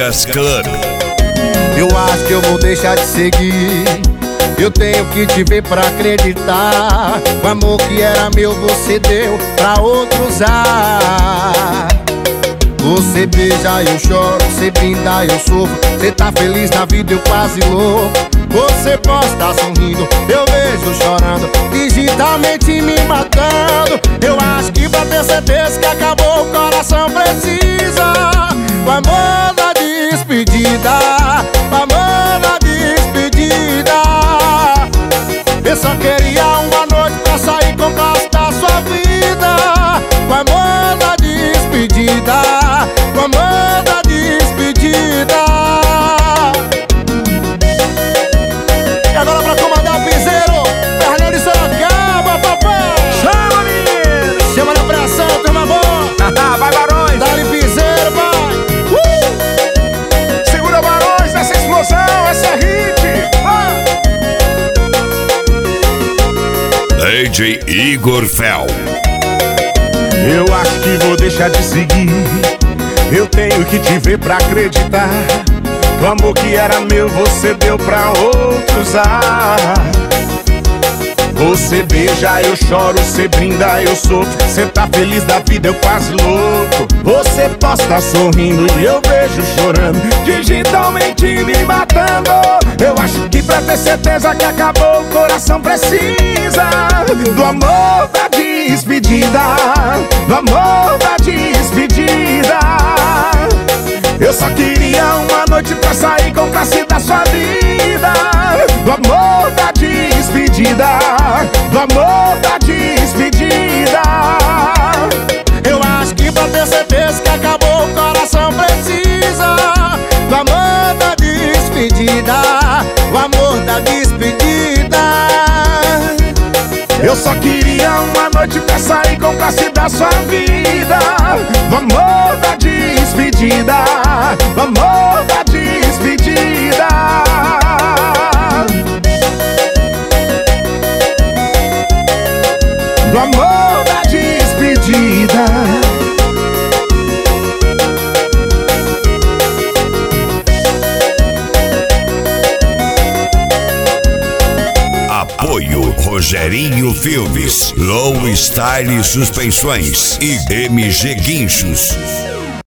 Drogas Club. Eu acho que eu vou deixar de seguir. Eu tenho que te ver pra acreditar. O amor que era meu você deu pra outro usar. Você beija, eu choro, você brinda, eu sofro. Você tá feliz na vida, eu quase louco. Você posta sorrindo, eu vejo chorando, digitalmente me matando. Eu acho que pra ter certeza que acabou, o coração precisa o amor da despedida, o amor da despedida. Eu só queria uma noite pra sair com o gosto da sua vida. O amor da despedida, o amor da despedida. E agora pra comandar o piseiro, Fernando de Sorocaba, papai. Chama, menino! Chama na pressão, turma boa. Vai, Barões! Dá-lhe piseiro, vai. Segura, Barões, essa explosão, essa é hit! DJ Igor Fel. Eu acho que vou deixar de seguir. Eu tenho que te ver pra acreditar. O amor que era meu você deu pra outro usar. Você beija, eu choro, você brinda, eu sofro. Você tá feliz da vida, eu quase louco. Você posta sorrindo e eu vejo chorando, digitalmente me matando. Eu acho que pra ter certeza que acabou, o coração precisa do amor da despedida, do amor da despedida. Eu só queria uma noite pra sair com classe da sua vida. Do amor da despedida, do amor da despedida. Eu acho que pra ter certeza que acabou, o coração precisa do amor da despedida, o amor da despedida. Eu só queria uma noite pra sair com classe da sua vida. Do amor da despedida, do amor da despedida. Do amor da despedida. Apoio Rogerinho Filmes, Low Style Suspensões e MG Guinchos.